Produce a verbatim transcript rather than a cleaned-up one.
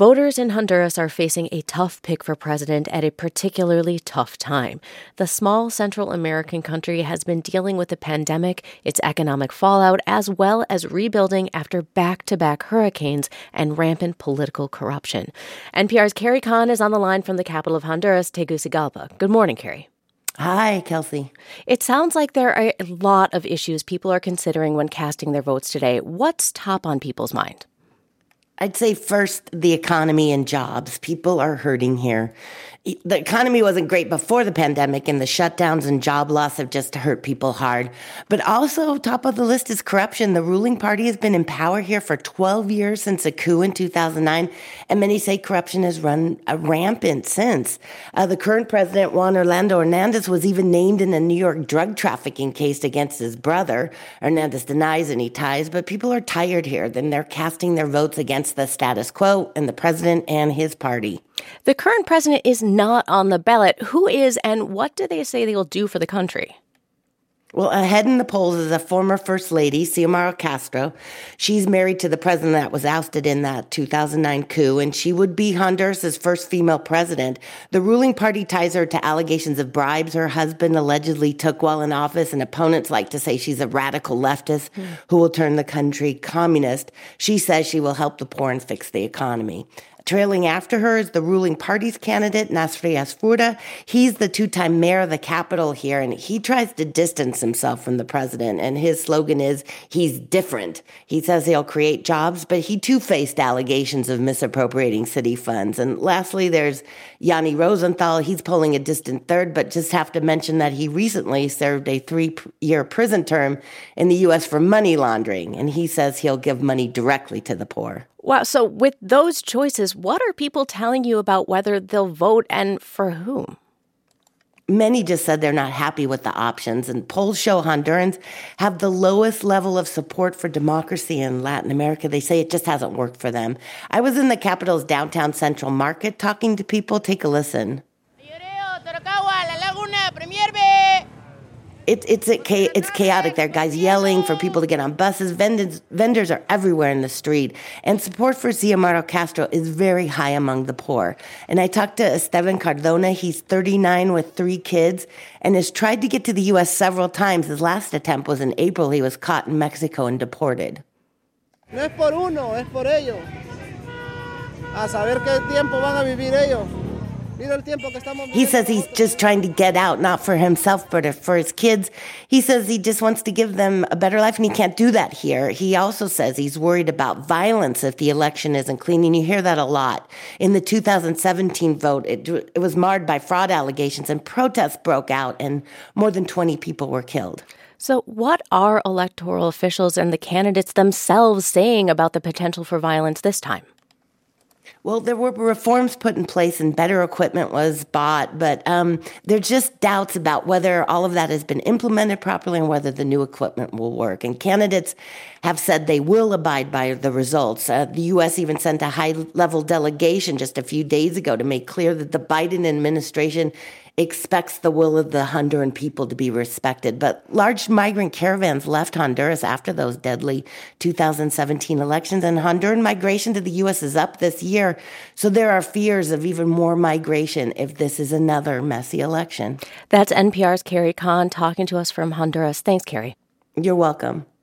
Voters in Honduras are facing a tough pick for president at a particularly tough time. The small Central American country has been dealing with the pandemic, its economic fallout, as well as rebuilding after back-to-back hurricanes and rampant political corruption. N P R's Carrie Kahn is on the line from the capital of Honduras, Tegucigalpa. Good morning, Carrie. Hi, Kelsey. It sounds like there are a lot of issues people are considering when casting their votes today. What's top on people's mind? I'd say first, the economy and jobs. People are hurting here. The economy wasn't great before the pandemic, and the shutdowns and job loss have just hurt people hard. But also, top of the list is corruption. The ruling party has been in power here for twelve years since a coup in two thousand nine, and many say corruption has run uh, rampant since. Uh, the current president, Juan Orlando Hernandez, was even named in a New York drug trafficking case against his brother. Hernandez denies any ties, but people are tired here. Then they're casting their votes against the status quo and the president and his party. The current president is not on the ballot. Who is, and what do they say they will do for the country? Well, ahead in the polls is a former First Lady, Xiomara Castro. She's married to the president that was ousted in that two thousand nine coup, and she would be Honduras' first female president. The ruling party ties her to allegations of bribes her husband allegedly took while in office, and opponents like to say she's a radical leftist mm. who will turn the country communist. She says she will help the poor and fix the economy. Trailing after her is the ruling party's candidate, Nasri Asfurda. He's the two-time mayor of the capital here, and he tries to distance himself from the president, and his slogan is, he's different. He says he'll create jobs, but he too faced allegations of misappropriating city funds. And lastly, there's Yanni Rosenthal. He's polling a distant third, but just have to mention that he recently served a three-year prison term in the U S for money laundering, and he says he'll give money directly to the poor. Wow. So with those choices, what are people telling you about whether they'll vote and for whom? Many just said they're not happy with the options, and polls show Hondurans have the lowest level of support for democracy in Latin America. They say it just hasn't worked for them. I was in the capital's downtown Central Market talking to people. Take a listen. It, it's it's chaotic there. Guys yelling for people to get on buses. Vendors, vendors are everywhere in the street. And support for Xiomara Castro is very high among the poor. And I talked to Esteban Cardona. He's thirty-nine with three kids and has tried to get to the U S several times. His last attempt was in April. He was caught in Mexico and deported. No es por uno, es por ellos. A saber qué tiempo van a vivir ellos. He says he's just trying to get out, not for himself, but for his kids. He says he just wants to give them a better life, and he can't do that here. He also says he's worried about violence if the election isn't clean, and you hear that a lot. In the two thousand seventeen vote, it, it was marred by fraud allegations, and protests broke out, and more than twenty people were killed. So what are electoral officials and the candidates themselves saying about the potential for violence this time? Well, there were reforms put in place and better equipment was bought, but um, there's just doubts about whether all of that has been implemented properly and whether the new equipment will work. And candidates have said they will abide by the results. Uh, the U S even sent a high-level delegation just a few days ago to make clear that the Biden administration expects the will of the Honduran people to be respected. But large migrant caravans left Honduras after those deadly two thousand seventeen elections, and Honduran migration to the U S is up this year. So there are fears of even more migration if this is another messy election. That's N P R's Carrie Kahn talking to us from Honduras. Thanks, Carrie. You're welcome.